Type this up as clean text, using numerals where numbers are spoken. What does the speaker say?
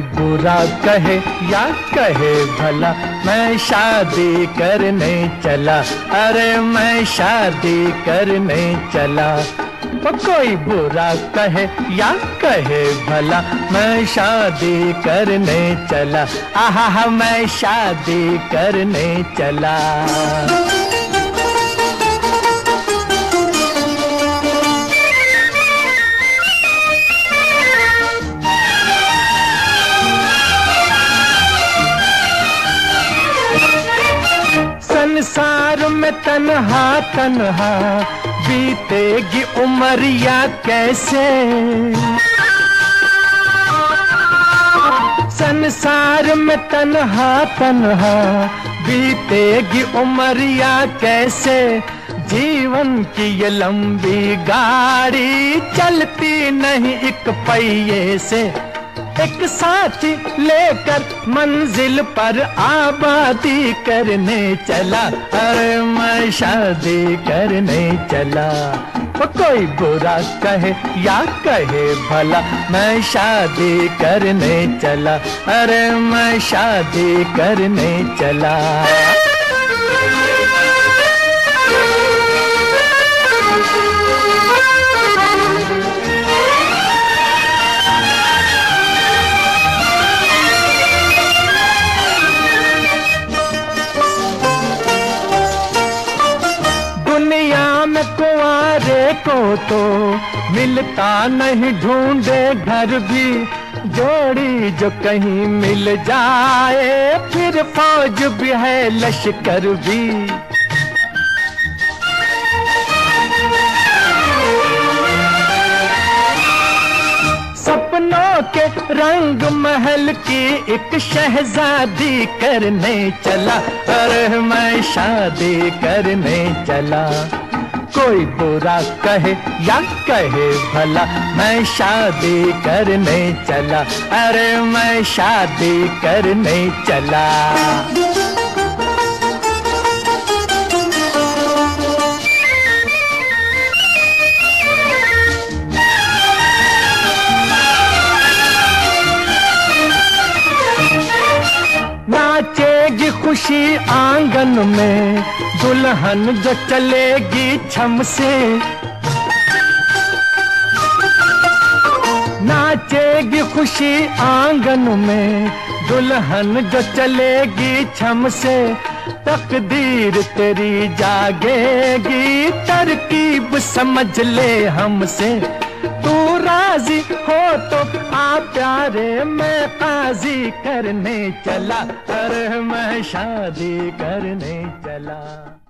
बुरा कहे या कहे भला, मैं शादी करने चला, अरे मैं शादी करने चला। कोई बुरा कहे या कहे भला, मैं शादी करने चला, आहा मैं शादी करने चला। संसार में तन्हा तन्हा बीतेगी उमरिया कैसे, संसार में तन्हा तन्हा बीतेगी उमरिया कैसे। जीवन की ये लंबी गाड़ी चलती नहीं एक पहिए से, एक साथी लेकर मंजिल पर आबादी करने चला, अरे मैं शादी करने चला। कोई बुरा कहे या कहे भला, मैं शादी करने चला, अरे मैं शादी करने चला। कुंवारे को तो मिलता नहीं, ढूंढे घर भी जोड़ी जो कहीं मिल जाए, फिर फौज भी है लश्कर भी। सपनों के रंग महल की एक शहजादी करने चला, अरे मैं शादी करने चला। कोई बुरा कहे या कहे भला, मैं शादी करने चला, अरे मैं शादी करने चला। नाचेगी खुशी आंगन में दुल्हन जो चलेगी छम से, नाचेगी खुशी आंगन में दुल्हन जो चलेगी छम से। तकदीर तेरी जागेगी, तरकीब समझ ले हमसे। तू राजी हो तो आ प्यारे, मैं काजी करने चला, अरे मैं शादी करने चला।